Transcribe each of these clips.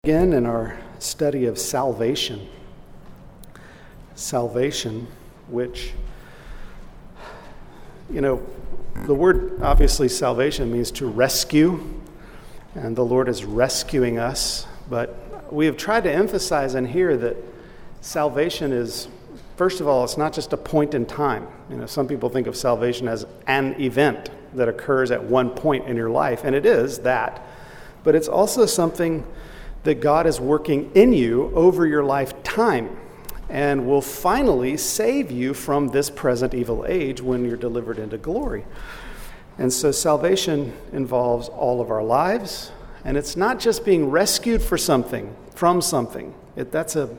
Again, in our study of salvation, which, the word obviously salvation means to rescue, and the Lord is rescuing us, but we have tried to emphasize in here that salvation is, first of all, it's not just a point in time. Some people think of salvation as an event that occurs at one point in your life, and it is that, but it's also something that God is working in you over your lifetime and will finally save you from this present evil age when you're delivered into glory. And so salvation involves all of our lives, and it's not just being rescued from something. That's a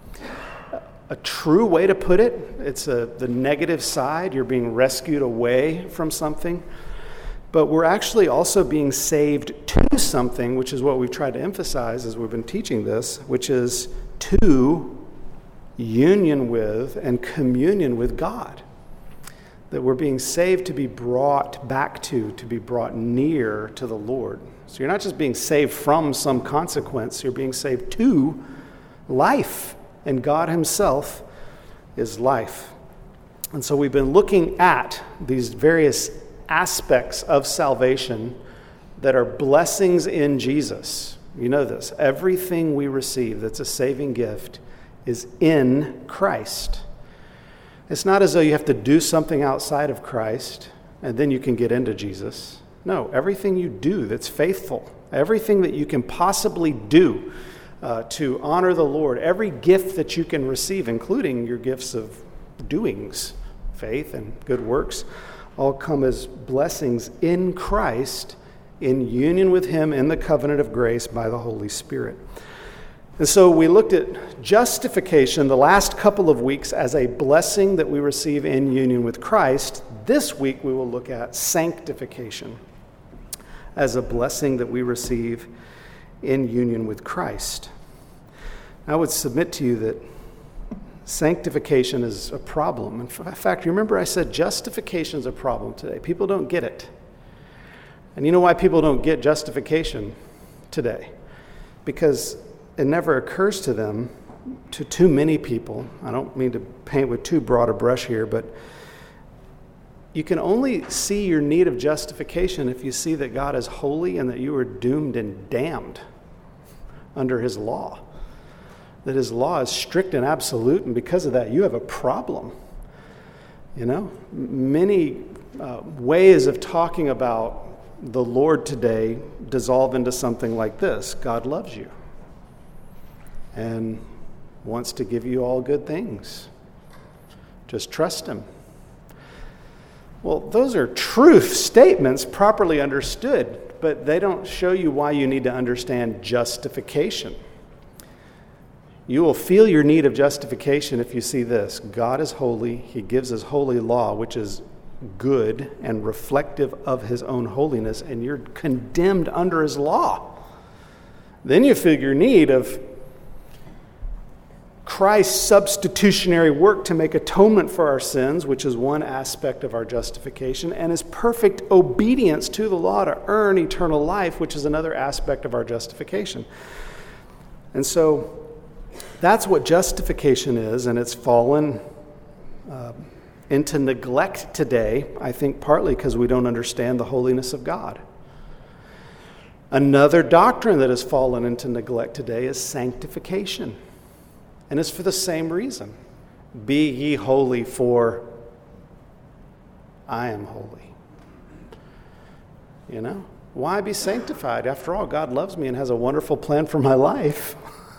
true way to put it. It's the negative side. You're being rescued away from something. But we're actually also being saved to something, which is what we've tried to emphasize as we've been teaching this, which is to union with and communion with God. That we're being saved to be brought back to be brought near to the Lord. So you're not just being saved from some consequence, you're being saved to life. And God himself is life. And so we've been looking at these various aspects of salvation that are blessings in Jesus. You know this. Everything we receive that's a saving gift is in Christ. It's not as though you have to do something outside of Christ and then you can get into Jesus. No, everything you do that's faithful, everything that you can possibly do to honor the Lord, every gift that you can receive, including your gifts of doings, faith and good works, all come as blessings in Christ, in union with him in the covenant of grace by the Holy Spirit. And so we looked at justification the last couple of weeks as a blessing that we receive in union with Christ. This week we will look at sanctification as a blessing that we receive in union with Christ. I would submit to you that sanctification is a problem. In fact, remember I said justification is a problem today. People don't get it. And you know why people don't get justification today? Because it never occurs to them, to too many people. I don't mean to paint with too broad a brush here, but you can only see your need of justification if you see that God is holy and that you are doomed and damned under his law. That his law is strict and absolute, and because of that, you have a problem. Many ways of talking about the Lord today dissolve into something like this. God loves you and wants to give you all good things. Just trust him. Well, those are truth statements properly understood, but they don't show you why you need to understand justification. You will feel your need of justification if you see this. God is holy. He gives his holy law, which is good and reflective of his own holiness, and you're condemned under his law. Then you feel your need of Christ's substitutionary work to make atonement for our sins, which is one aspect of our justification, and his perfect obedience to the law to earn eternal life, which is another aspect of our justification. And so that's what justification is, and it's fallen into neglect today, I think partly because we don't understand the holiness of God. Another doctrine that has fallen into neglect today is sanctification, and it's for the same reason. Be ye holy, for I am holy. Why be sanctified? After all, God loves me and has a wonderful plan for my life.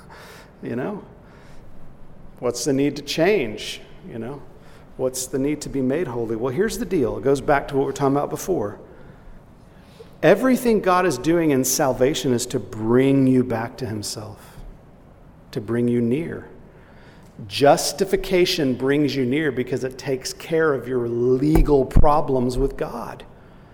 What's the need to change? What's the need to be made holy? Well, here's the deal. It goes back to what we were talking about before. Everything God is doing in salvation is to bring you back to himself, to bring you near. Justification brings you near because it takes care of your legal problems with God.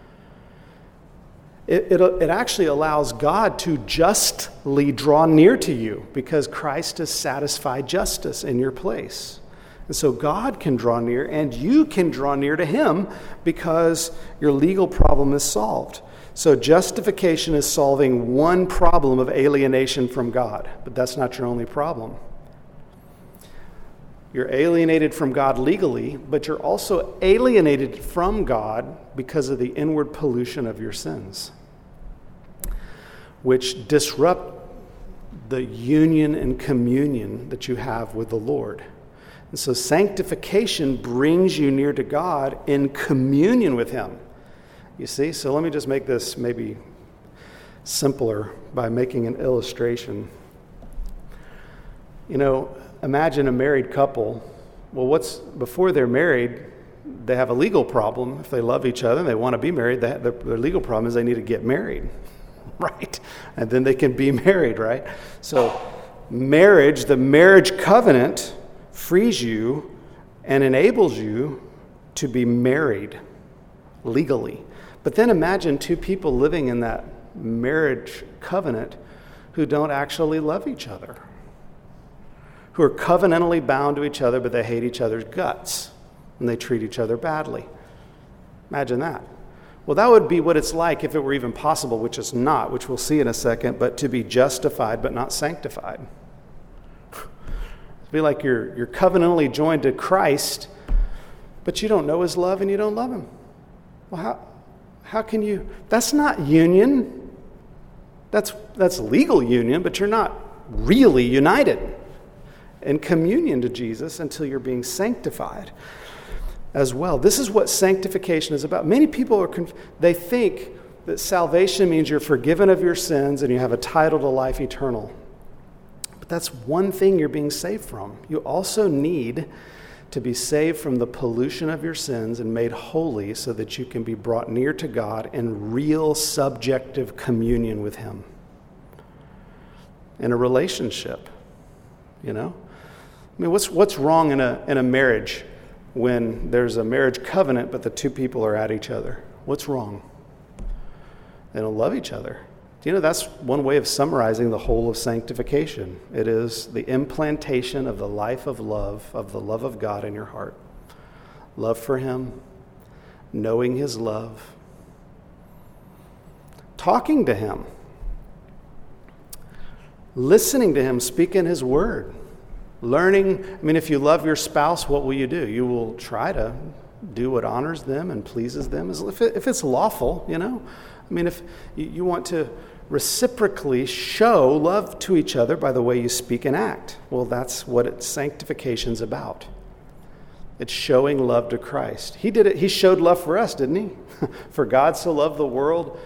It actually allows God to justly draw near to you because Christ has satisfied justice in your place. And so God can draw near and you can draw near to him because your legal problem is solved. So justification is solving one problem of alienation from God, but that's not your only problem. You're alienated from God legally, but you're also alienated from God because of the inward pollution of your sins, which disrupt the union and communion that you have with the Lord. And so sanctification brings you near to God in communion with Him. You see? So let me just make this maybe simpler by making an illustration. Imagine a married couple. Well, before they're married, they have a legal problem. If they love each other and they want to be married, their legal problem is they need to get married, right? And then they can be married, right? So marriage, the marriage covenant, frees you and enables you to be married legally. But then imagine two people living in that marriage covenant who don't actually love each other, who are covenantally bound to each other, but they hate each other's guts and they treat each other badly. Imagine that. Well, that would be what it's like if it were even possible, which it's not, which we'll see in a second, but to be justified but not sanctified. It'd be like you're covenantally joined to Christ, but you don't know His love and you don't love Him. Well, how can you? That's not union. That's legal union, but you're not really united in communion to Jesus until you're being sanctified as well. This is what sanctification is about. Many people they think that salvation means you're forgiven of your sins and you have a title to life eternal. But that's one thing you're being saved from. You also need to be saved from the pollution of your sins and made holy so that you can be brought near to God in real subjective communion with Him. In a relationship, I mean, what's wrong in a marriage when there's a marriage covenant but the two people are at each other? What's wrong? They don't love each other. That's one way of summarizing the whole of sanctification. It is the implantation of the life of love, of the love of God in your heart. Love for Him, knowing His love, talking to Him, listening to Him speak in His word, learning. I mean, if you love your spouse, what will you do? You will try to do what honors them and pleases them, if it's lawful, I mean, if you want to reciprocally show love to each other by the way you speak and act, well, that's what sanctification's about. It's showing love to Christ. He did it. He showed love for us, didn't He? For God so loved the world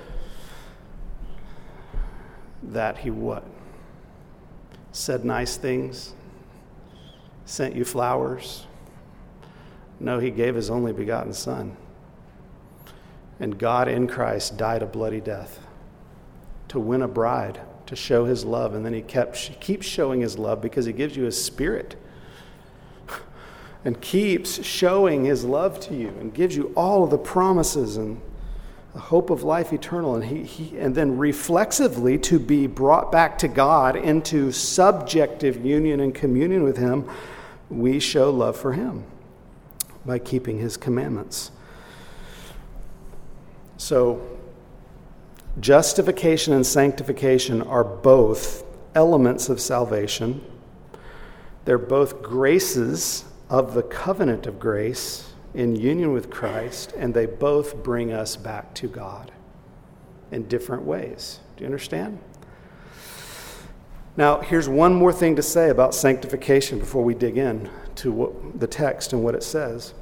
that He what? Said nice things, sent you flowers. No, He gave His only begotten Son. And God in Christ died a bloody death to win a bride, to show His love. And then He keeps showing His love because He gives you His Spirit and keeps showing His love to you and gives you all of the promises and the hope of life eternal. And then reflexively to be brought back to God into subjective union and communion with Him, we show love for Him by keeping His commandments. So, justification and sanctification are both elements of salvation. They're both graces of the covenant of grace in union with Christ, and they both bring us back to God in different ways. Do you understand? Now, here's one more thing to say about sanctification before we dig in to the text and what it says.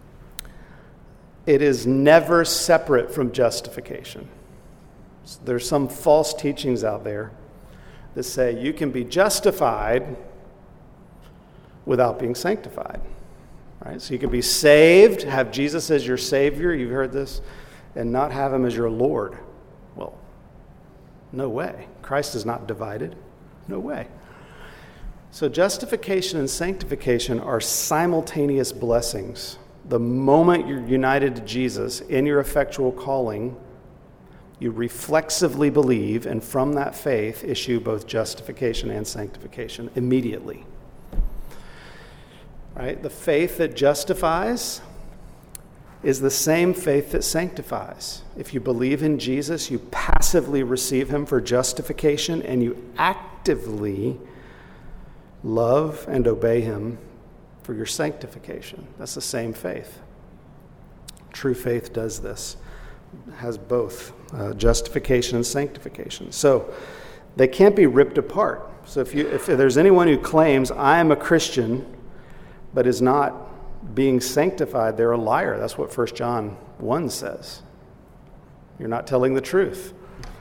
It is never separate from justification. There's some false teachings out there that say you can be justified without being sanctified. Right? So you can be saved, have Jesus as your Savior, you've heard this, and not have Him as your Lord. Well, no way. Christ is not divided. No way. So justification and sanctification are simultaneous blessings. The moment you're united to Jesus in your effectual calling, you reflexively believe, and from that faith issue both justification and sanctification immediately. Right? The faith that justifies is the same faith that sanctifies. If you believe in Jesus, you passively receive him for justification, and you actively love and obey him for your sanctification. That's the same faith. True faith does this. It has both justification and sanctification. So they can't be ripped apart. So if there's anyone who claims, I am a Christian, but is not being sanctified, they're a liar. That's what 1 John 1 says. You're not telling the truth.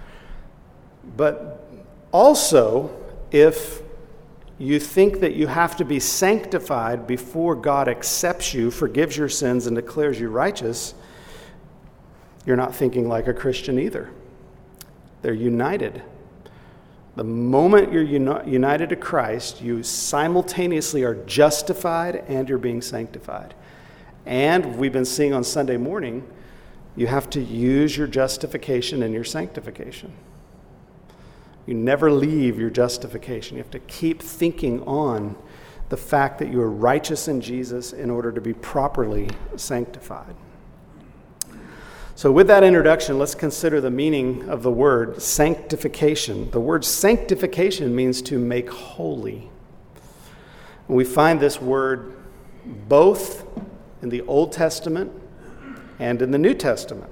But also, if you think that you have to be sanctified before God accepts you, forgives your sins, and declares you righteous, you're not thinking like a Christian either. They're united. The moment you're united to Christ, you simultaneously are justified and you're being sanctified. And we've been seeing on Sunday morning, you have to use your justification in your sanctification. You never leave your justification. You have to keep thinking on the fact that you are righteous in Jesus in order to be properly sanctified. So with that introduction, let's consider the meaning of the word sanctification. The word sanctification means to make holy. We find this word both in the Old Testament and in the New Testament.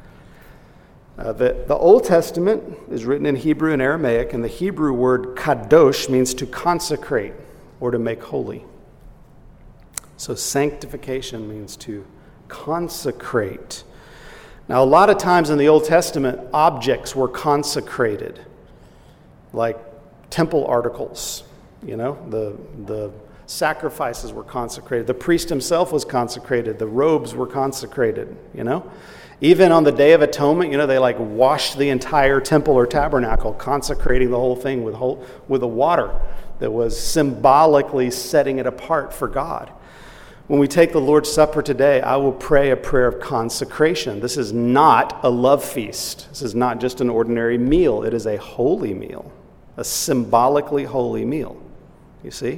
The Old Testament is written in Hebrew and Aramaic, and the Hebrew word kadosh means to consecrate or to make holy. So sanctification means to consecrate. Now, a lot of times in the Old Testament, objects were consecrated, like temple articles. You know, the sacrifices were consecrated. The priest himself was consecrated. The robes were consecrated, you know. Even on the Day of Atonement, you know, they like washed the entire temple or tabernacle, consecrating the whole thing with the water that was symbolically setting it apart for God. When we take the Lord's Supper today, I will pray a prayer of consecration. This is not a love feast. This is not just an ordinary meal. It is a holy meal, a symbolically holy meal. You see?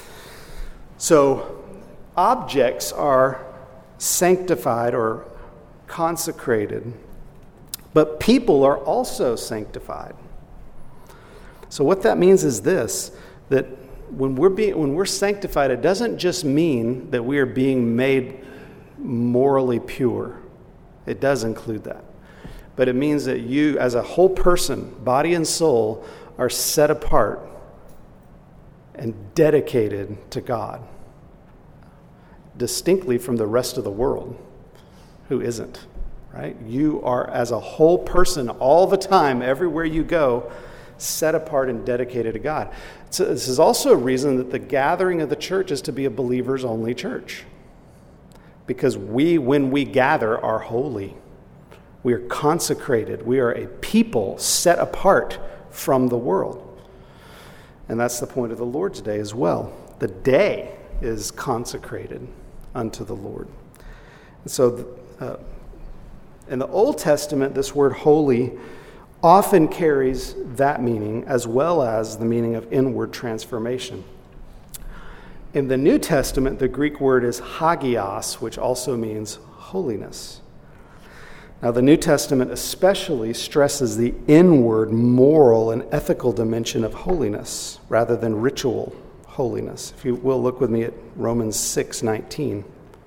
So objects are sanctified or consecrated, but people are also sanctified. So what that means is this, that when we're sanctified, it doesn't just mean that we are being made morally pure. It does include that. But it means that you, as a whole person, body and soul, are set apart and dedicated to God, distinctly from the rest of the world, who isn't, right? You are, as a whole person, all the time, everywhere you go, set apart and dedicated to God. So this is also a reason that the gathering of the church is to be a believers-only church. Because when we gather, are holy. We are consecrated. We are a people set apart from the world. And that's the point of the Lord's Day as well. The day is consecrated unto the Lord. And so in the Old Testament, this word holy often carries that meaning as well as the meaning of inward transformation. In the New Testament, the Greek word is hagios, which also means holiness. Now, the New Testament especially stresses the inward moral and ethical dimension of holiness rather than ritual holiness. If you will, look with me at Romans 6:19.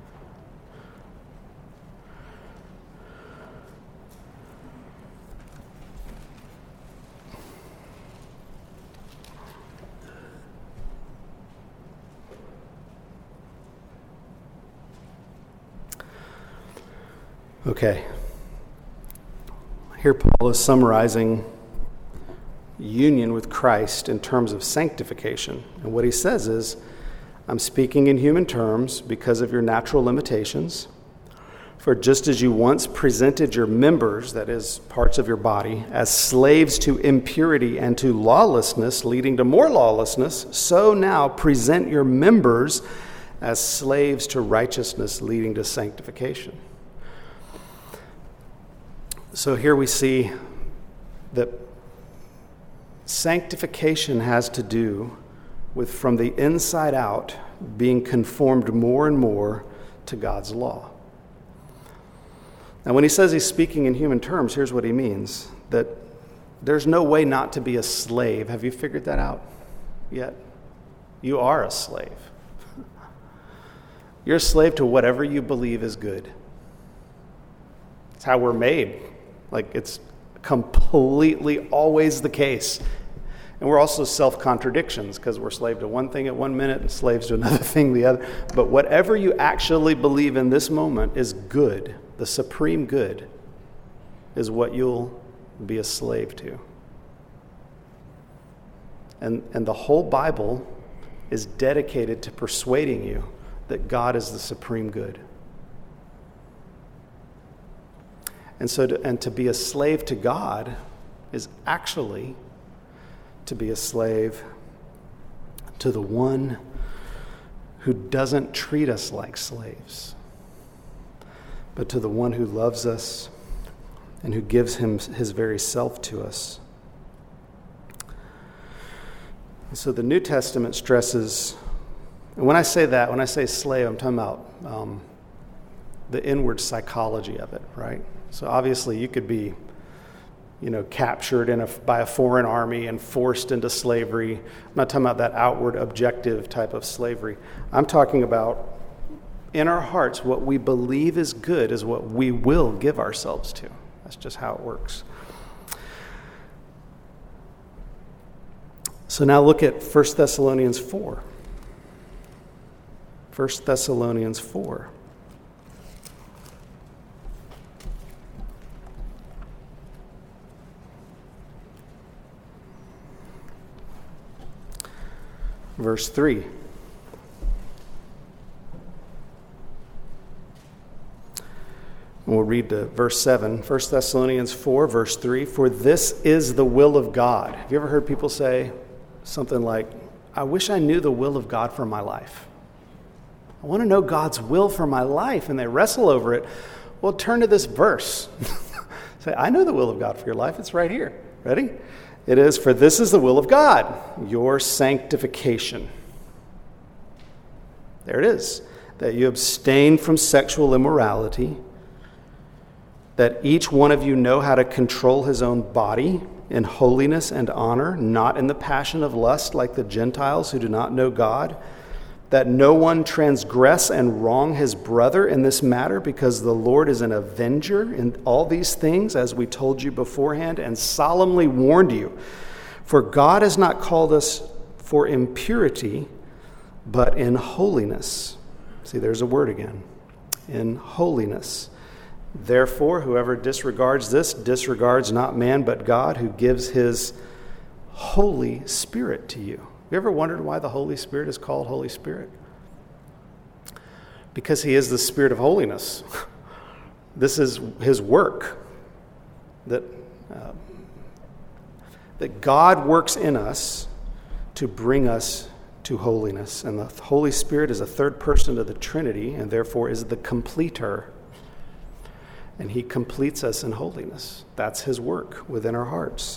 Okay. Here Paul is summarizing union with Christ in terms of sanctification. And what he says is, I'm speaking in human terms because of your natural limitations. For just as you once presented your members, that is, parts of your body, as slaves to impurity and to lawlessness, leading to more lawlessness, so now present your members as slaves to righteousness, leading to sanctification. So here we see that sanctification has to do with, from the inside out, being conformed more and more to God's law. And when he says he's speaking in human terms, here's what he means. That there's no way not to be a slave. Have you figured that out yet? You are a slave. You're a slave to whatever you believe is good. It's how we're made. Like, it's completely always the case. And we're also self-contradictions because we're slave to one thing at one minute and slaves to another thing the other. But whatever you actually believe in this moment is good, the supreme good, is what you'll be a slave to. And the whole Bible is dedicated to persuading you that God is the supreme good. And so to be a slave to God is actually to be a slave to the one who doesn't treat us like slaves, but to the one who loves us and who gives his very self to us. And so the New Testament stresses, and when I say that, when I say slave, I'm talking about the inward psychology of it, right? So obviously you could be, captured by a foreign army and forced into slavery. I'm not talking about that outward objective type of slavery. I'm talking about in our hearts, what we believe is good is what we will give ourselves to. That's just how it works. So now look at 1 Thessalonians 4. 1 Thessalonians 4. Verse 3. We'll read to verse 7. 1 Thessalonians 4, verse 3. For this is the will of God. Have you ever heard people say something like, I wish I knew the will of God for my life. I want to know God's will for my life. And they wrestle over it. Well, turn to this verse. Say, I know the will of God for your life. It's right here. Ready? It is, for this is the will of God, your sanctification. There it is. That you abstain from sexual immorality, that each one of you know how to control his own body in holiness and honor, not in the passion of lust like the Gentiles who do not know God, that no one transgress and wrong his brother in this matter, because the Lord is an avenger in all these things, as we told you beforehand and solemnly warned you. For God has not called us for impurity, but in holiness. See, there's a word again. In holiness. Therefore, whoever disregards this disregards not man but God, who gives his Holy Spirit to you. Have you ever wondered why the Holy Spirit is called Holy Spirit? Because he is the Spirit of holiness. This is his work. That God works in us to bring us to holiness. And the Holy Spirit is a third person of the Trinity, and therefore is the completer. And he completes us in holiness. That's his work within our hearts.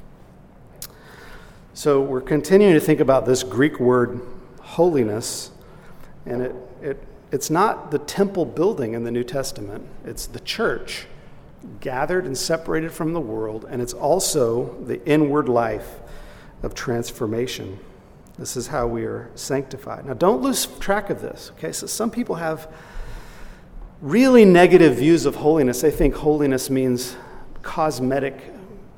So we're continuing to think about this Greek word holiness, and it's not the temple building in the New Testament. It's the church gathered and separated from the world, and it's also the inward life of transformation. This is how we are sanctified. Now, don't lose track of this, okay? So some people have really negative views of holiness. They think holiness means cosmetic,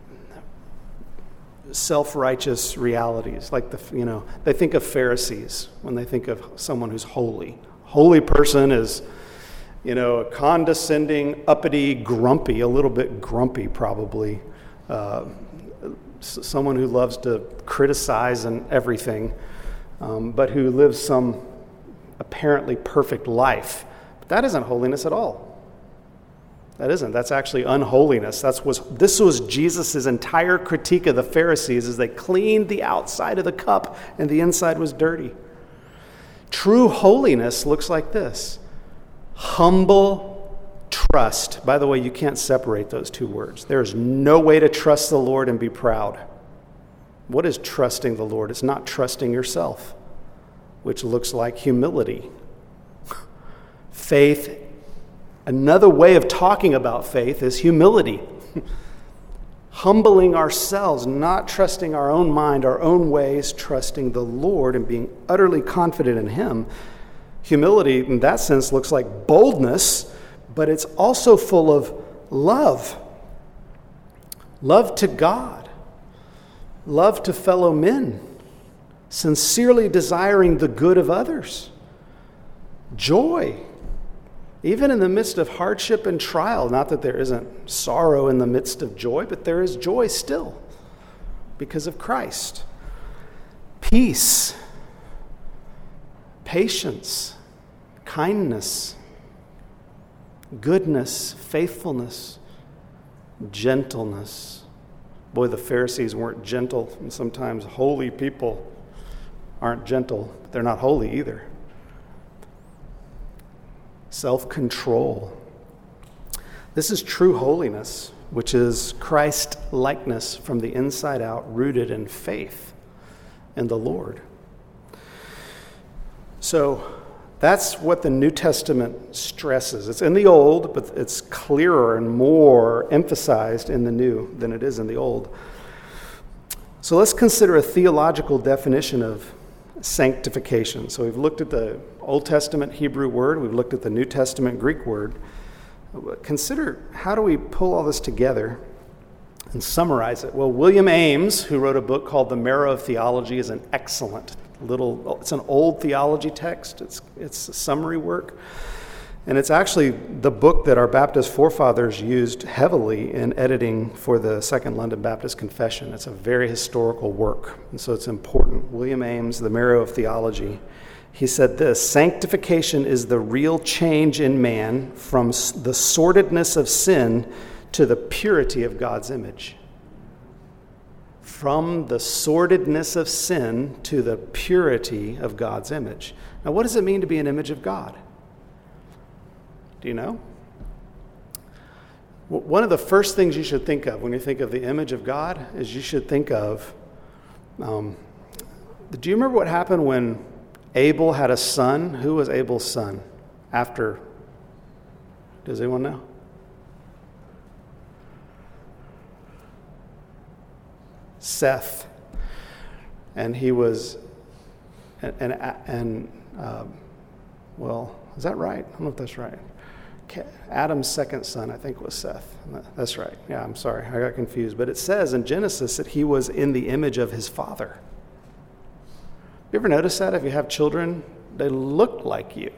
self-righteous realities. Like they think of Pharisees when they think of someone who's holy. Holy person is, a condescending, uppity, grumpy, a little bit grumpy probably. Someone who loves to criticize and everything, but who lives some apparently perfect life. But that isn't holiness at all. That isn't. That's actually unholiness. This was Jesus' entire critique of the Pharisees, as they cleaned the outside of the cup and the inside was dirty. True holiness looks like this. Humble trust. By the way, you can't separate those two words. There is no way to trust the Lord and be proud. What is trusting the Lord? It's not trusting yourself, which looks like humility. Faith Another way of talking about faith is humility. Humbling ourselves, not trusting our own mind, our own ways, trusting the Lord and being utterly confident in Him. Humility, in that sense, looks like boldness, but it's also full of love. Love to God. Love to fellow men. Sincerely desiring the good of others. Joy. Even in the midst of hardship and trial, not that there isn't sorrow in the midst of joy, but there is joy still because of Christ. Peace, patience, kindness, goodness, faithfulness, gentleness. Boy, the Pharisees weren't gentle, and sometimes holy people aren't gentle, but they're not holy either. Self-control. This is true holiness, which is Christ-likeness from the inside out, rooted in faith in the Lord. So that's what the New Testament stresses. It's in the Old, but it's clearer and more emphasized in the New than it is in the Old. So let's consider a theological definition of sanctification. So we've looked at the Old Testament Hebrew word, we've looked at the New Testament Greek word. Consider, how do we pull all this together and summarize it? Well, William Ames, who wrote a book called The Marrow of Theology, is an excellent it's an old theology text. It's a summary work. And it's actually the book that our Baptist forefathers used heavily in editing for the Second London Baptist Confession. It's a very historical work, and so it's important. William Ames, The Marrow of Theology, he said this: sanctification is the real change in man from the sordidness of sin to the purity of God's image. From the sordidness of sin to the purity of God's image. Now, what does it mean to be an image of God? Do you know? One of the first things you should think of when you think of the image of God is you should think of, do you remember what happened when Abel had a son? Who was Abel's son after? Does anyone know? Seth. And he was, well, is that right? I don't know if that's right. Adam's second son, I think, was Seth. That's right. Yeah, I'm sorry. I got confused. But it says in Genesis that he was in the image of his father. You ever notice that? If you have children, they look like you.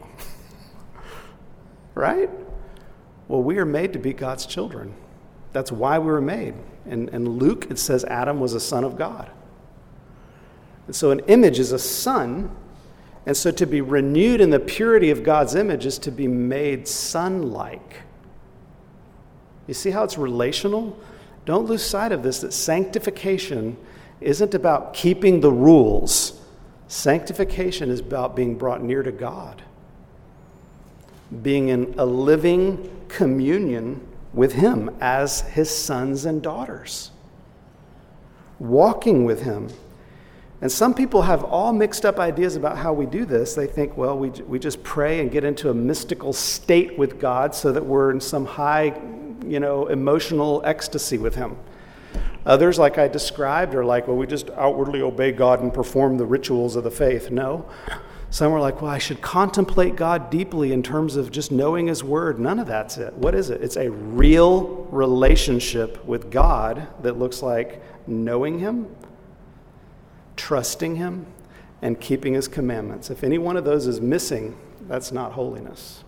Right? Well, we are made to be God's children. That's why we were made. In Luke, it says Adam was a son of God. And so an image is a son. And so to be renewed in the purity of God's image is to be made son-like. You see how it's relational? Don't lose sight of this, that sanctification isn't about keeping the rules. Sanctification is about being brought near to God. Being in a living communion with Him as His sons and daughters. Walking with Him. And some people have all mixed up ideas about how we do this. They think, well, we just pray and get into a mystical state with God so that we're in some high, emotional ecstasy with Him. Others, like I described, are like, well, we just outwardly obey God and perform the rituals of the faith. No. Some are like, well, I should contemplate God deeply in terms of just knowing His Word. None of that's it. What is it? It's a real relationship with God that looks like knowing Him, trusting Him, and keeping His commandments. If any one of those is missing, that's not holiness.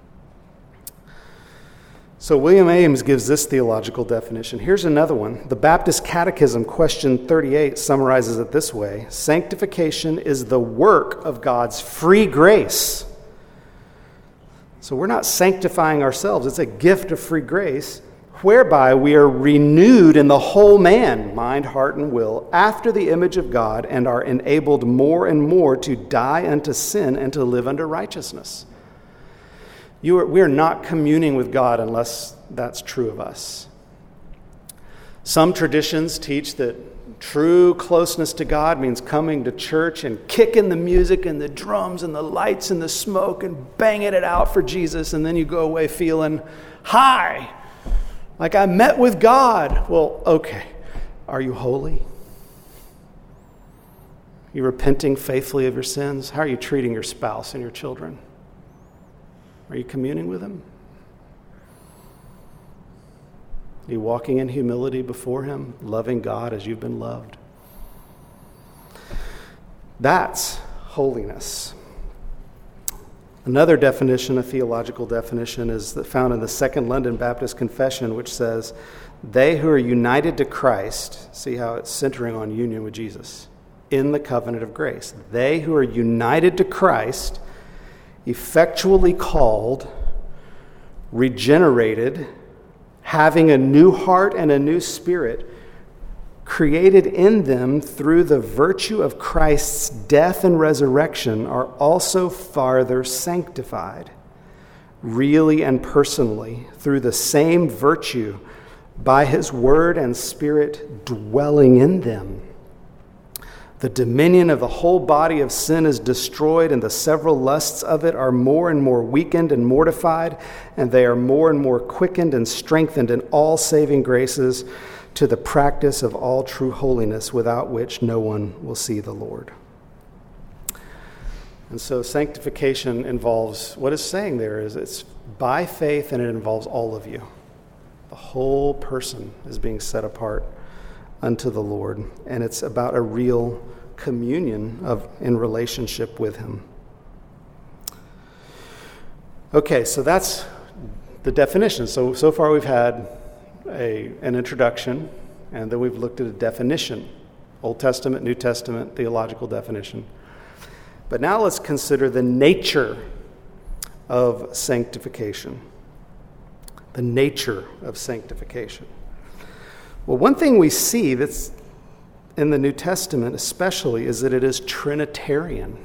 So William Ames gives this theological definition. Here's another one. The Baptist Catechism, question 38, summarizes it this way: sanctification is the work of God's free grace. So we're not sanctifying ourselves. It's a gift of free grace, whereby we are renewed in the whole man, mind, heart, and will, after the image of God, and are enabled more and more to die unto sin and to live unto righteousness. We are not communing with God unless that's true of us. Some traditions teach that True closeness to God means coming to church and kicking the music and the drums and the lights and the smoke and banging it out for Jesus, and then you go away feeling high, like I met with God. Well, okay. Are you holy? You repenting faithfully of your sins? How are you treating your spouse and your children? Are you communing with them? Are you walking in humility before him, loving God as you've been loved? That's holiness. Another definition, a theological definition, is found in the Second London Baptist Confession, which says, they who are united to Christ, see how it's centering on union with Jesus, in the covenant of grace. They who are united to Christ, effectually called, regenerated, having a new heart and a new spirit, created in them through the virtue of Christ's death and resurrection, are also farther sanctified, really and personally, through the same virtue, by his word and spirit dwelling in them. The dominion of the whole body of sin is destroyed, and the several lusts of it are more and more weakened and mortified, and they are more and more quickened and strengthened in all saving graces, to the practice of all true holiness, without which no one will see the Lord. And so sanctification involves, what it's saying there is it's by faith, and it involves all of you. The whole person is being set apart unto the Lord, and it's about a real communion in relationship with him. Okay, so that's the definition. So far we've had an introduction, and then we've looked at a definition, Old Testament, New Testament, theological definition. But now let's consider the nature of sanctification. The nature of sanctification. Well, one thing we see that's in the New Testament especially is that it is Trinitarian.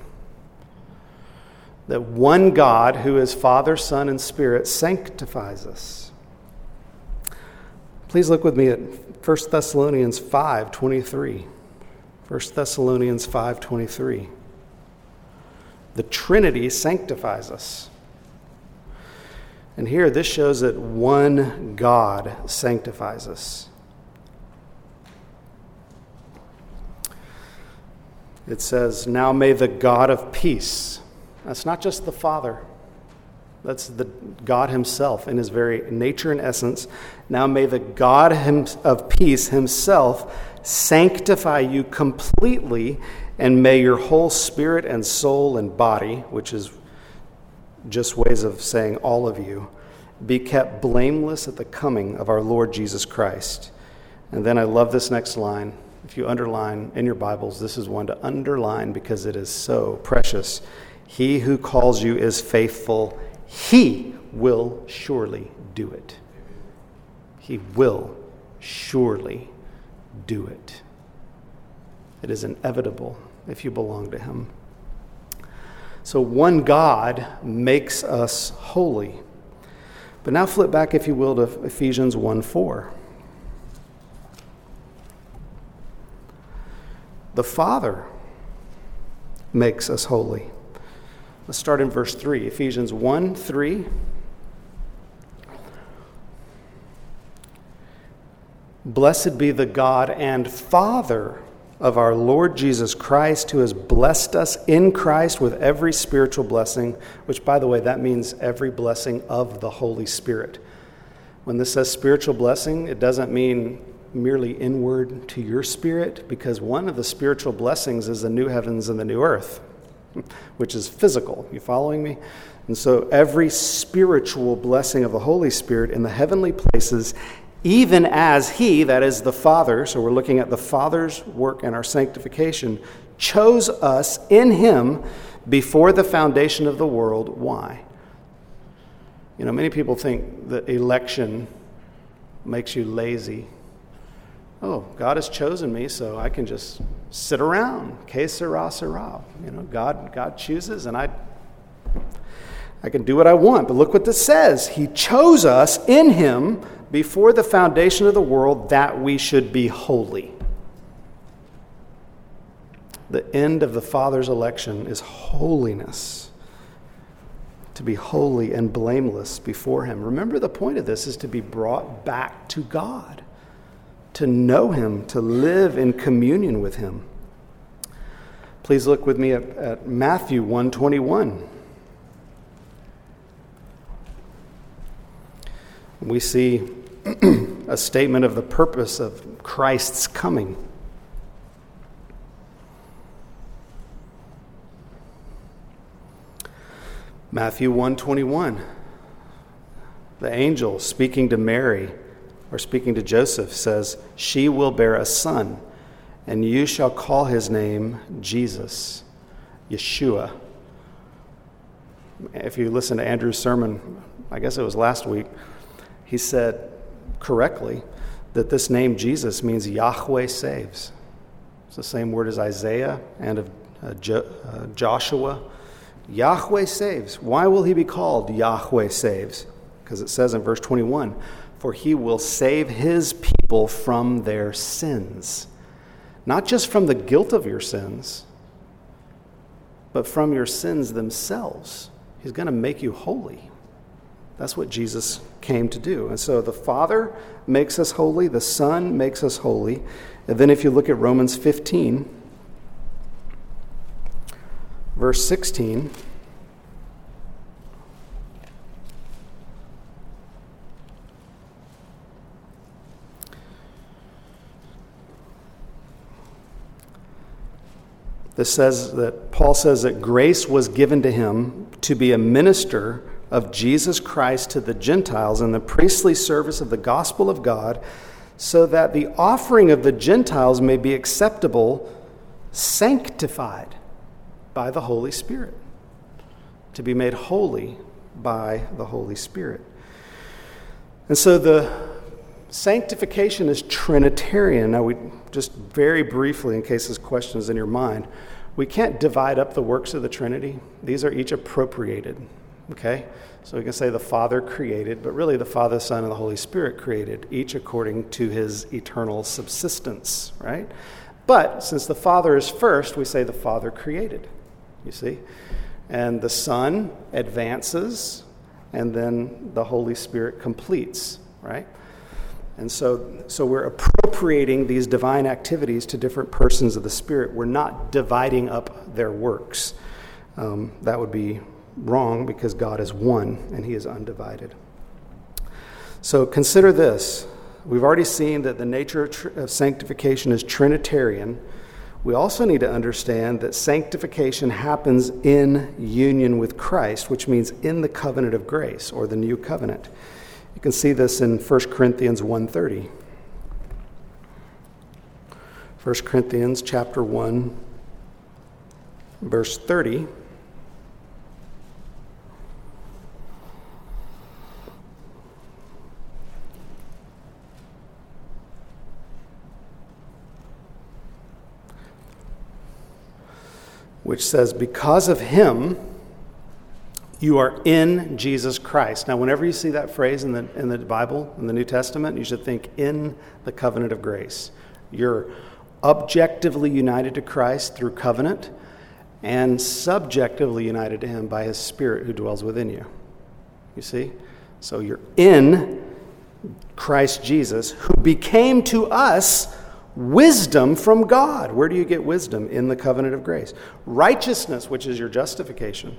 That one God, who is Father, Son, and Spirit, sanctifies us. Please look with me at 1 Thessalonians 5:23. 1 Thessalonians 5:23. The Trinity sanctifies us. And here, this shows that one God sanctifies us. It says, now may the God of peace. That's not just the Father. That's the God himself in his very nature and essence. Now may the God of peace himself sanctify you completely, and may your whole spirit and soul and body, which is just ways of saying all of you, be kept blameless at the coming of our Lord Jesus Christ. And then I love this next line. If you underline in your Bibles, this is one to underline because it is so precious. He who calls you is faithful. He will surely do it. He will surely do it. It is inevitable if you belong to him. So one God makes us holy. But now flip back, if you will, to Ephesians 1:4. The Father makes us holy. Let's start in verse 3. Ephesians 1:3. Blessed be the God and Father of our Lord Jesus Christ, who has blessed us in Christ with every spiritual blessing, which, by the way, that means every blessing of the Holy Spirit. When this says spiritual blessing, it doesn't mean merely inward to your spirit, because one of the spiritual blessings is the new heavens and the new earth, which is physical. You following me? And so every spiritual blessing of the Holy Spirit in the heavenly places, even as he, that is the Father, so we're looking at the Father's work in our sanctification, chose us in him before the foundation of the world. Why? You know, many people think that election makes you lazy. Oh, God has chosen me, so I can just sit around. Que sera, sera. You know, God chooses, and I can do what I want. But look what this says. He chose us in him before the foundation of the world that we should be holy. The end of the Father's election is holiness. To be holy and blameless before him. Remember, the point of this is to be brought back to God, to know him, to live in communion with him. Please look with me at Matthew 1:21. We see a statement of the purpose of Christ's coming. Matthew 1:21. The angel speaking to Mary, or speaking to Joseph, says, "She will bear a son, and you shall call his name Jesus," Yeshua. If you listen to Andrew's sermon, I guess it was last week, he said correctly that this name Jesus means Yahweh saves. It's the same word as Isaiah and of Joshua. Yahweh saves. Why will he be called Yahweh saves? Because it says in verse 21, "For he will save his people from their sins." Not just from the guilt of your sins, but from your sins themselves. He's going to make you holy. That's what Jesus came to do. And so the Father makes us holy, the Son makes us holy. And then if you look at Romans 15, verse 16, this says that Paul says that grace was given to him to be a minister of Jesus Christ to the Gentiles in the priestly service of the gospel of God, so that the offering of the Gentiles may be acceptable, sanctified by the Holy Spirit. To be made holy by the Holy Spirit. And so the sanctification is Trinitarian. Now, we just very briefly, in case this question is in your mind, we can't divide up the works of the Trinity. These are each appropriated, okay? So we can say the Father created, but really the Father, Son, and the Holy Spirit created, each according to his eternal subsistence, right? But since the Father is first, we say the Father created, you see? And the Son advances, and then the Holy Spirit completes, right? And so we're appropriating these divine activities to different persons of the Spirit. We're not dividing up their works. That would be wrong because God is one and he is undivided. So consider this. We've already seen that the nature of sanctification is Trinitarian. We also need to understand that sanctification happens in union with Christ, which means in the covenant of grace or the new covenant. You can see this in 1 Corinthians 1:30. 1 Corinthians chapter 1, verse 30. Which says, because of him, you are in Jesus Christ. Now, whenever you see that phrase in the Bible, in the New Testament, you should think in the covenant of grace. You're objectively united to Christ through covenant and subjectively united to him by his Spirit who dwells within you. You see? So you're in Christ Jesus, who became to us wisdom from God. Where do you get wisdom? In the covenant of grace. Righteousness, which is your justification.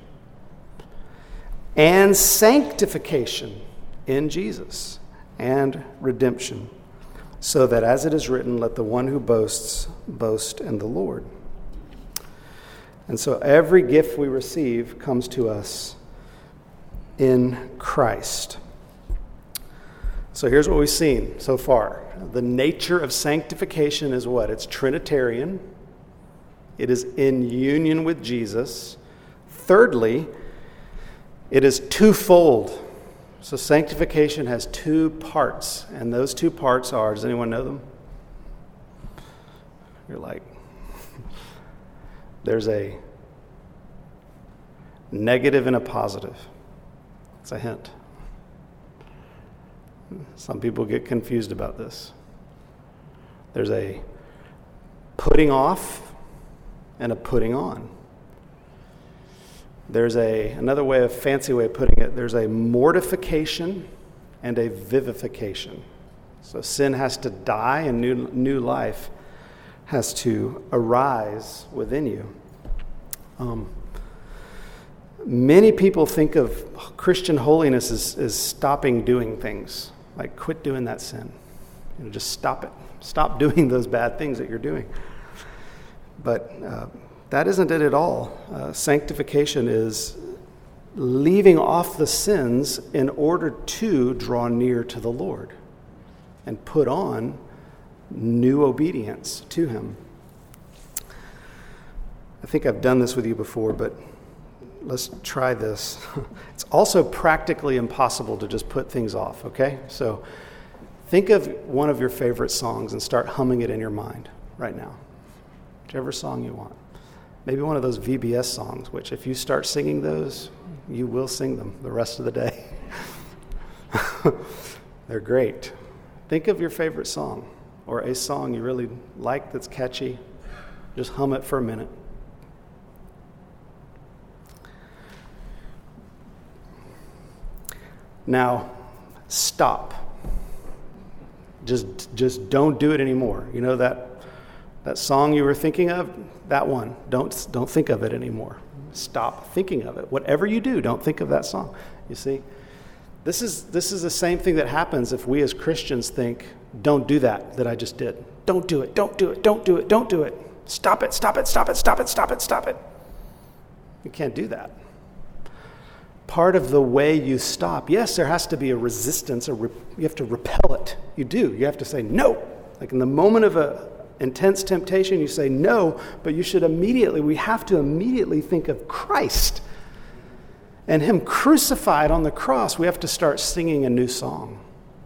And sanctification in Jesus. And redemption. So that as it is written, let the one who boasts, boast in the Lord. And so every gift we receive comes to us in Christ. So here's what we've seen so far. The nature of sanctification is what? It's Trinitarian. It is in union with Jesus. Thirdly, it is twofold. So sanctification has two parts, and those two parts are, does anyone know them? You're like, there's a negative and a positive. It's a hint. Some people get confused about this. There's a putting off and a putting on. There's another fancy way of putting it, there's a mortification and a vivification. So sin has to die and new life has to arise within you. Many people think of Christian holiness as stopping doing things, like quit doing that sin. Just stop it. Stop doing those bad things that you're doing. But that isn't it at all. Sanctification is leaving off the sins in order to draw near to the Lord and put on new obedience to him. I think I've done this with you before, but let's try this. It's also practically impossible to just put things off, okay? So think of one of your favorite songs and start humming it in your mind right now. Whichever song you want. Maybe one of those VBS songs, which if you start singing those, you will sing them the rest of the day. They're great. Think of your favorite song or a song you really like that's catchy. Just hum it for a minute. Now, stop. Just don't do it anymore. You know that song you were thinking of? That one. Don't think of it anymore. Stop thinking of it. Whatever you do, don't think of that song. You see? This is the same thing that happens if we as Christians think, don't do that I just did. Don't do it. Don't do it. Don't do it. Don't do it. Stop it. Stop it. Stop it. Stop it. Stop it. Stop it. You can't do that. Part of the way you stop, yes, there has to be a resistance. You have to repel it. You do. You have to say no. Like in the moment of a intense temptation, you say no, but we have to immediately think of Christ and him crucified on the cross. We have to start singing a new song.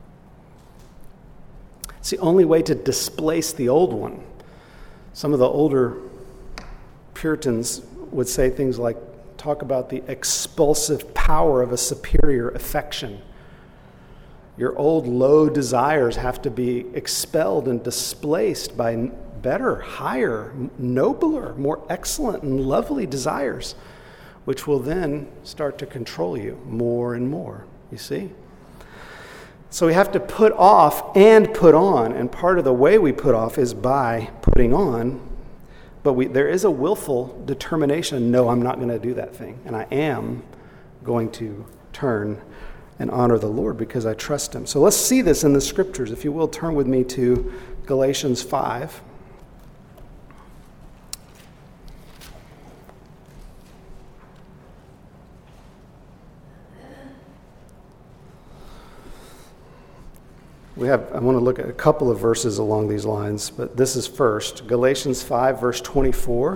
It's the only way to displace the old one. Some of the older Puritans would say things like, talk about the expulsive power of a superior affection. Your old low desires have to be expelled and displaced by better, higher, nobler, more excellent and lovely desires, which will then start to control you more and more, you see? So we have to put off and put on, and part of the way we put off is by putting on. But there is a willful determination, no, I'm not going to do that thing. And I am going to turn and honor the Lord because I trust him. So let's see this in the scriptures. If you will, turn with me to Galatians 5. I want to look at a couple of verses along these lines, but this is first. Galatians 5, verse 24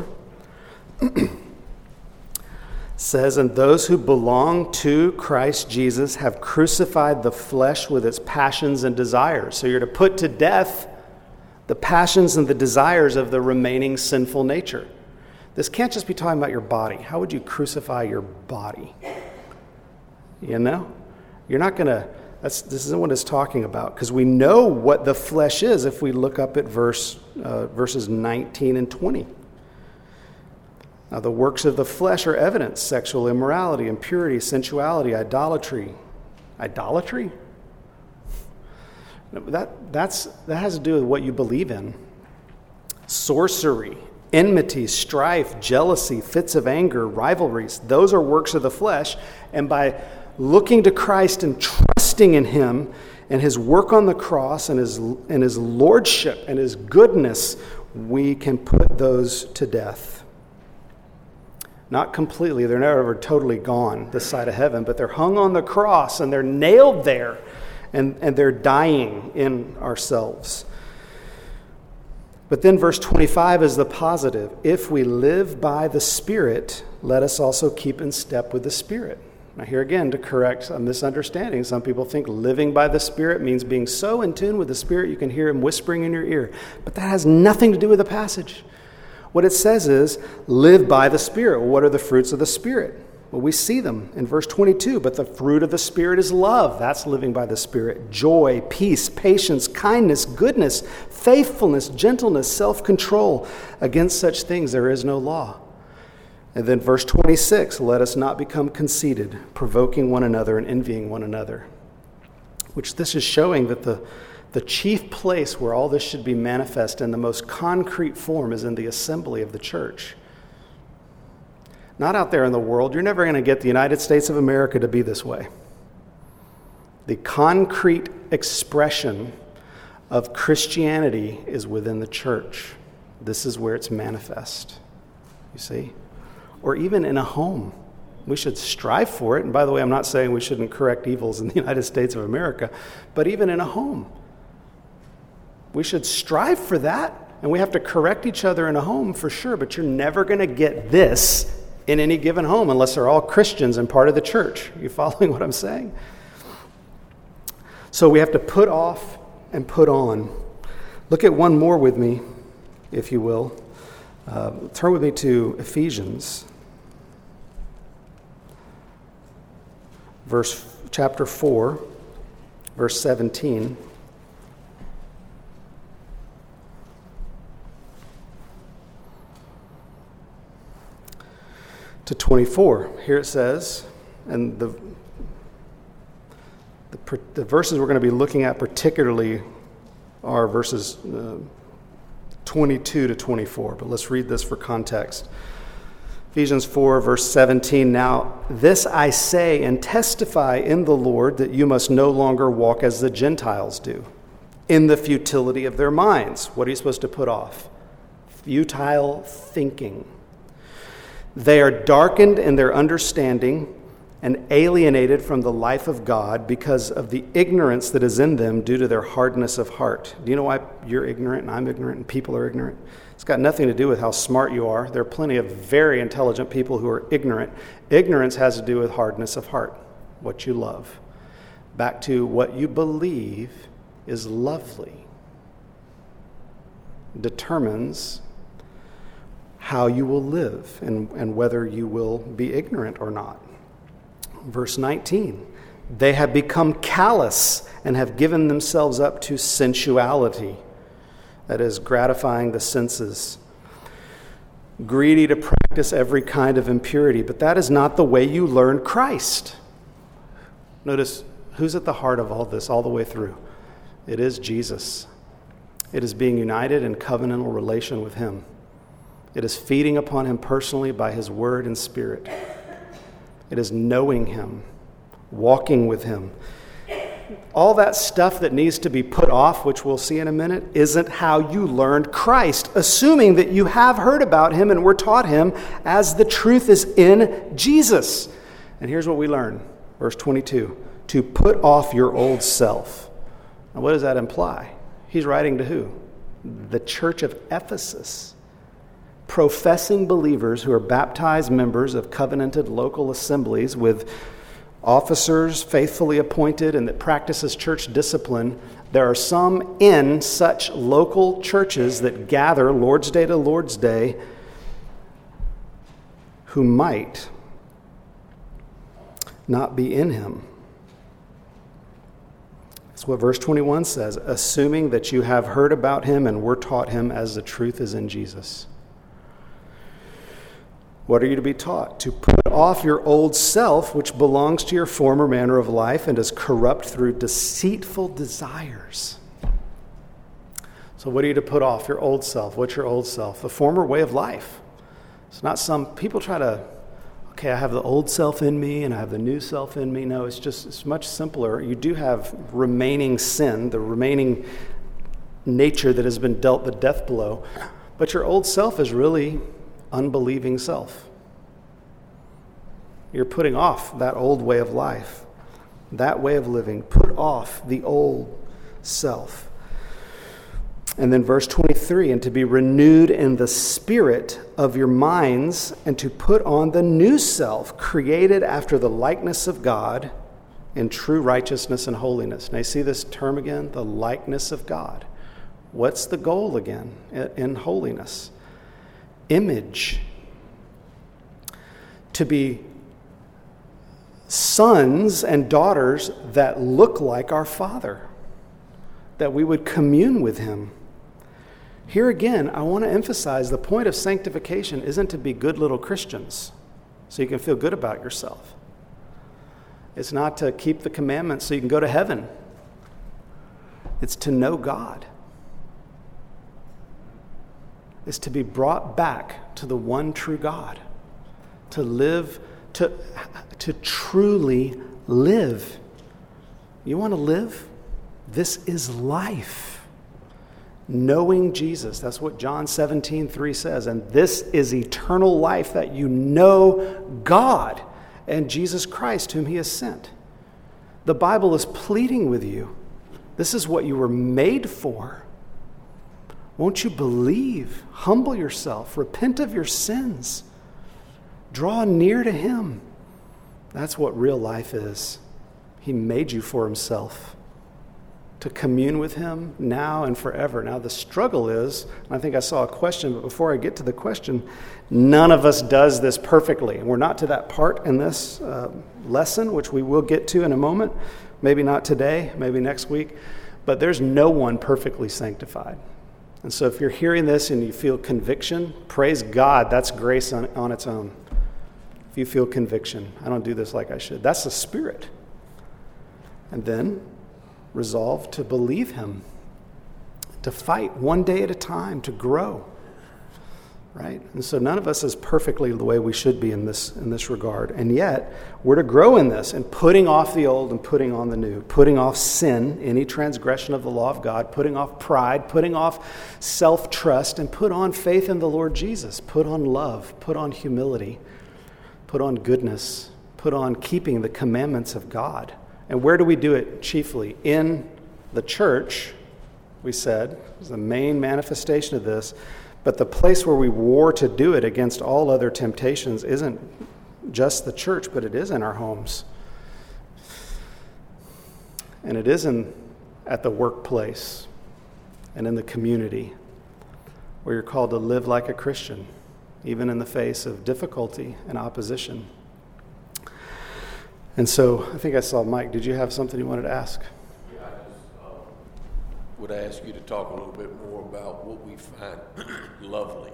says, "And those who belong to Christ Jesus have crucified the flesh with its passions and desires." So you're to put to death the passions and the desires of the remaining sinful nature. This can't just be talking about your body. How would you crucify your body? You know? You're not going to... This isn't what it's talking about, because we know what the flesh is if we look up at verses 19 and 20. Now, the works of the flesh are evident: sexual immorality, impurity, sensuality, idolatry. Idolatry? That has to do with what you believe in. Sorcery, enmity, strife, jealousy, fits of anger, rivalries. Those are works of the flesh, and by looking to Christ and trusting in him and his work on the cross and his lordship and his goodness, we can put those to death. Not completely. They're never totally gone this side of heaven, but they're hung on the cross and they're nailed there and they're dying in ourselves. But then verse 25 is the positive. If we live by the Spirit, let us also keep in step with the Spirit. Now here again, to correct a misunderstanding, some people think living by the Spirit means being so in tune with the Spirit you can hear him whispering in your ear. But that has nothing to do with the passage. What it says is, live by the Spirit. What are the fruits of the Spirit? Well, we see them in verse 22. But the fruit of the Spirit is love. That's living by the Spirit. Joy, peace, patience, kindness, goodness, faithfulness, gentleness, self-control. Against such things there is no law. And then verse 26, let us not become conceited, provoking one another and envying one another. Which this is showing that the chief place where all this should be manifest in the most concrete form is in the assembly of the church. Not out there in the world. You're never going to get the United States of America to be this way. The concrete expression of Christianity is within the church. This is where it's manifest, you see? Or even in a home. We should strive for it. And by the way, I'm not saying we shouldn't correct evils in the United States of America, but even in a home. We should strive for that, and we have to correct each other in a home for sure, but you're never going to get this in any given home unless they're all Christians and part of the church. Are you following what I'm saying? So we have to put off and put on. Look at one more with me, if you will. Turn with me to Ephesians, chapter 4, verse 17. To 24. Here it says, and the verses we're going to be looking at particularly are verses 22 to 24, but let's read this for context. Ephesians 4, verse 17, now this I say and testify in the Lord that you must no longer walk as the Gentiles do, in the futility of their minds. What are you supposed to put off? Futile thinking. They are darkened in their understanding and alienated from the life of God because of the ignorance that is in them due to their hardness of heart. Do you know why you're ignorant and I'm ignorant and people are ignorant? It's got nothing to do with how smart you are. There are plenty of very intelligent people who are ignorant. Ignorance has to do with hardness of heart, what you love. Back to what you believe is lovely. Determines how you will live and whether you will be ignorant or not. Verse 19, they have become callous and have given themselves up to sensuality, that is, gratifying the senses, greedy to practice every kind of impurity, but that is not the way you learn Christ. Notice who's at the heart of all this all the way through. It is Jesus. It is being united in covenantal relation with him. It is feeding upon him personally by his word and spirit. It is knowing him, walking with him. All that stuff that needs to be put off, which we'll see in a minute, isn't how you learned Christ, assuming that you have heard about him and were taught him as the truth is in Jesus. And here's what we learn, verse 22, to put off your old self. Now, what does that imply? He's writing to who? The church of Ephesus. Professing believers who are baptized members of covenanted local assemblies with officers faithfully appointed and that practices church discipline. There are some in such local churches that gather Lord's Day to Lord's Day who might not be in him. That's what verse 21 says, assuming that you have heard about him and were taught him as the truth is in Jesus. What are you to be taught? To put off your old self, which belongs to your former manner of life and is corrupt through deceitful desires. So what are you to put off? Your old self. What's your old self? The former way of life. It's not some, people try to, okay, I have the old self in me and I have the new self in me. No, it's much simpler. You do have remaining sin, the remaining nature that has been dealt the death blow. But your old self is really unbelieving self. You're putting off that old way of life, that way of living. Put off the old self. And then verse 23, and to be renewed in the spirit of your minds, and to put on the new self, created after the likeness of God in true righteousness and holiness. Now you see this term again, the likeness of God. What's the goal again in holiness? Image. To be sons and daughters that look like our Father, that we would commune with him. Here again, I want to emphasize the point of sanctification isn't to be good little Christians so you can feel good about yourself. It's not to keep the commandments so you can go to heaven. It's to know God. It's to be brought back to the one true God. To live, to truly live. You want to live? This is life. Knowing Jesus. That's what John 17:3 says. And this is eternal life, that you know God and Jesus Christ, whom he has sent. The Bible is pleading with you. This is what you were made for. Won't you believe? Humble yourself. Repent of your sins. Draw near to him. That's what real life is. He made you for himself, to commune with him now and forever. Now the struggle is, and I think I saw a question, but before I get to the question, none of us does this perfectly. And we're not to that part in this lesson, which we will get to in a moment. Maybe not today, maybe next week. But there's no one perfectly sanctified. And so if you're hearing this and you feel conviction, praise God, that's grace on its own. If you feel conviction, I don't do this like I should. That's the Spirit. And then resolve to believe him, to fight one day at a time, to grow, right? And so none of us is perfectly the way we should be in this regard. And yet, we're to grow in this, and putting off the old and putting on the new, putting off sin, any transgression of the law of God, putting off pride, putting off self-trust, and put on faith in the Lord Jesus, put on love, put on humility, put on goodness, put on keeping the commandments of God. And where do we do it chiefly? In the church, we said, is the main manifestation of this. But the place where we war to do it against all other temptations isn't just the church, but it is in our homes. And it is at the workplace and in the community, where you're called to live like a Christian, even in the face of difficulty and opposition. And so I think I saw Mike. Did you have something you wanted to ask? Yeah, I just would ask you to talk a little bit more about what we find lovely.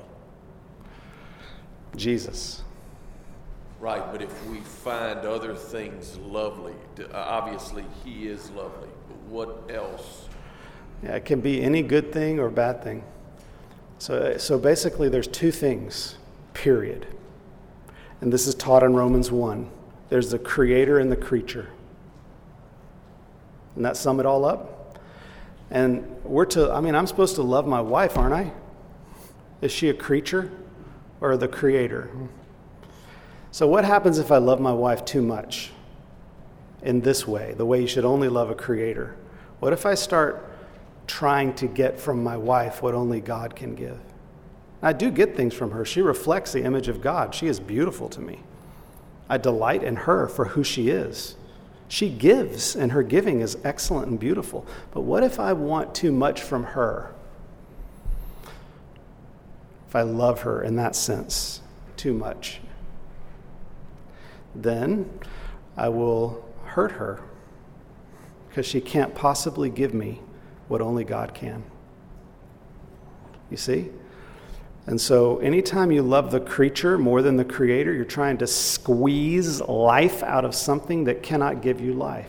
Jesus. Right, but if we find other things lovely, obviously he is lovely, but what else? Yeah, it can be any good thing or bad thing. So basically there's two things, period. And this is taught in Romans 1. There's the creator and the creature. Doesn't that sum it all up? And I'm supposed to love my wife, aren't I? Is she a creature or the creator? So what happens if I love my wife too much in this way, the way you should only love a creator? What if I start trying to get from my wife what only God can give? I do get things from her. She reflects the image of God. She is beautiful to me. I delight in her for who she is. She gives, and her giving is excellent and beautiful. But what if I want too much from her? If I love her in that sense too much, then I will hurt her, because she can't possibly give me what only God can. You see? And so anytime you love the creature more than the creator, you're trying to squeeze life out of something that cannot give you life.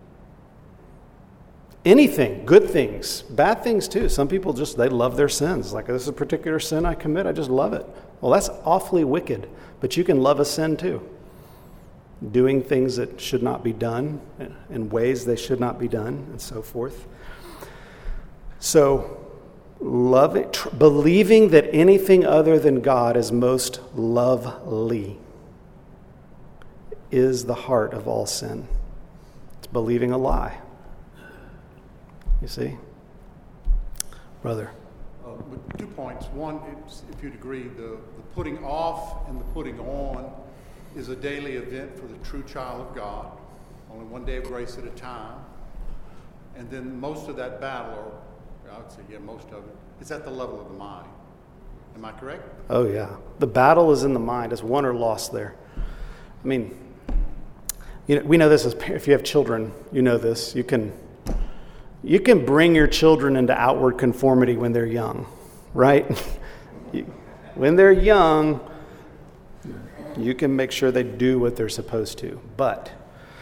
Anything, good things, bad things too. Some people they love their sins. Like, this is a particular sin I commit, I just love it. Well, that's awfully wicked, but you can love a sin too. Doing things that should not be done in ways they should not be done, and so forth. So, believing that anything other than God is most lovely is the heart of all sin. It's believing a lie. You see? Brother. 2 points. One, if you'd agree, the putting off and the putting on is a daily event for the true child of God. Only one day of grace at a time. And then most of that battle, or I would say, most of it, is at the level of the mind. Am I correct? Oh, yeah. The battle is in the mind. It's won or lost there. I mean, We know this if you have children, you know this. You can bring your children into outward conformity when they're young, right? When they're young, you can make sure they do what they're supposed to. But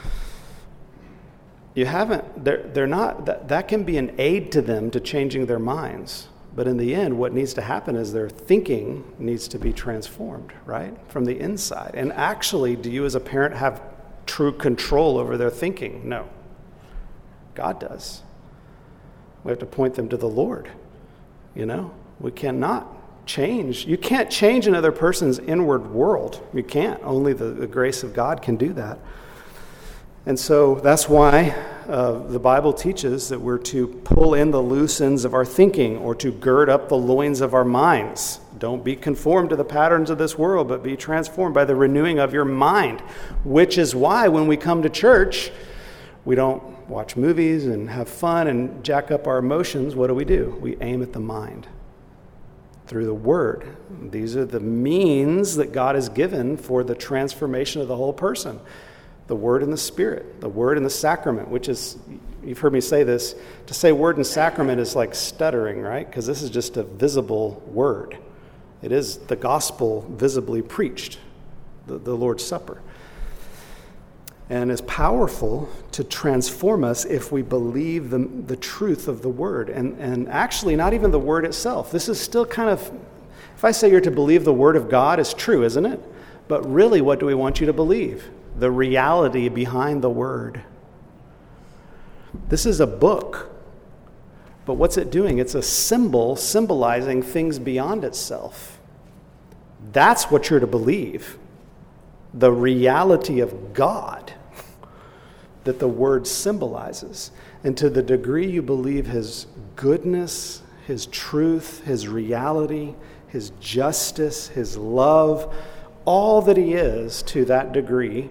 they're not, that can be an aid to them to changing their minds. But in the end, what needs to happen is their thinking needs to be transformed, right? From the inside. And actually, do you as a parent have true control over their thinking? No. God does. We have to point them to the Lord. We cannot change. You can't change another person's inward world. You can't. Only the grace of God can do that. And so that's why the Bible teaches that we're to pull in the loose ends of our thinking, or to gird up the loins of our minds. Don't be conformed to the patterns of this world, but be transformed by the renewing of your mind, which is why when we come to church, we don't watch movies and have fun and jack up our emotions. What do? We aim at the mind through the Word. These are the means that God has given for the transformation of the whole person. The Word and the Spirit, the Word and the sacrament, which is, you've heard me say this, to say Word and sacrament is like stuttering, right? Because this is just a visible word. It is the gospel visibly preached, the Lord's Supper. And is powerful to transform us if we believe the truth of the Word. And actually, not even the Word itself. This is still kind of, if I say you're to believe the Word of God, is true, isn't it? But really, what do we want you to believe? The reality behind the Word. This is a book. But what's it doing? It's a symbol symbolizing things beyond itself. That's what you're to believe. The reality of God that the Word symbolizes. And to the degree you believe His goodness, His truth, His reality, His justice, His love, all that He is, to that degree,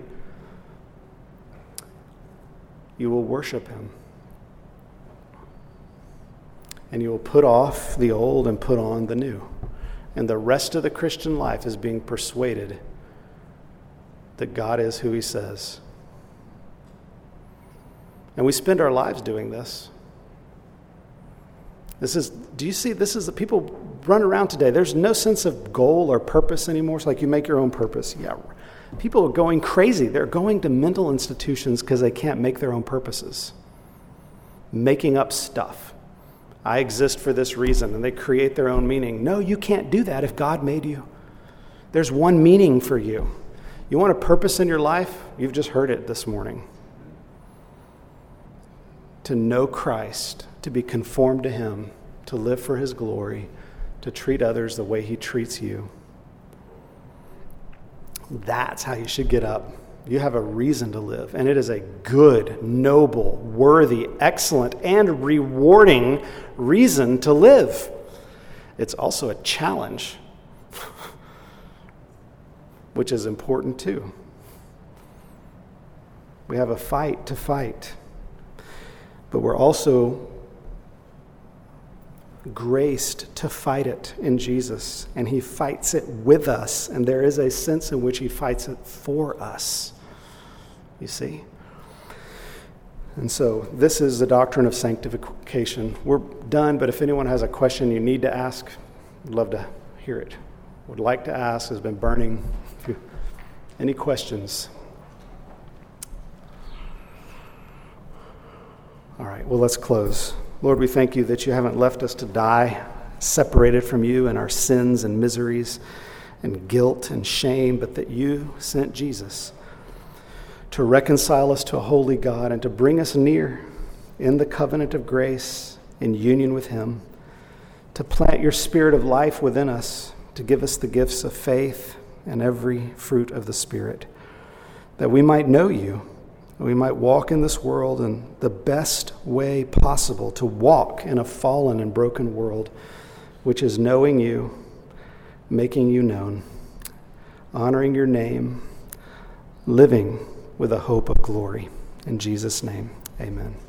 you will worship Him. And you will put off the old and put on the new. And the rest of the Christian life is being persuaded that God is who He says. And we spend our lives doing this. Do you see, the people run around today. There's no sense of goal or purpose anymore. It's like you make your own purpose. Yeah, people are going crazy. They're going to mental institutions because they can't make their own purposes. Making up stuff. I exist for this reason, and they create their own meaning. No, you can't do that if God made you. There's one meaning for you. You want a purpose in your life? You've just heard it this morning. To know Christ, to be conformed to Him, to live for His glory, to treat others the way He treats you. That's how you should get up. You have a reason to live, and it is a good, noble, worthy, excellent, and rewarding reason to live. It's also a challenge, which is important too. We have a fight to fight, but we're also graced to fight it in Jesus, and He fights it with us, and there is a sense in which He fights it for us. You see? And so this is the doctrine of sanctification. We're done, but if anyone has a question you need to ask, I'd love to hear it. Would like to ask, has been burning. Any questions? All right, well, let's close. Lord, we thank You that You haven't left us to die separated from You in our sins and miseries and guilt and shame, but that You sent Jesus to reconcile us to a holy God and to bring us near in the covenant of grace, in union with Him, to plant Your Spirit of life within us, to give us the gifts of faith and every fruit of the Spirit, that we might know You, that we might walk in this world in the best way possible to walk in a fallen and broken world, which is knowing You, making You known, honoring Your name, living with a hope of glory. In Jesus' name, amen.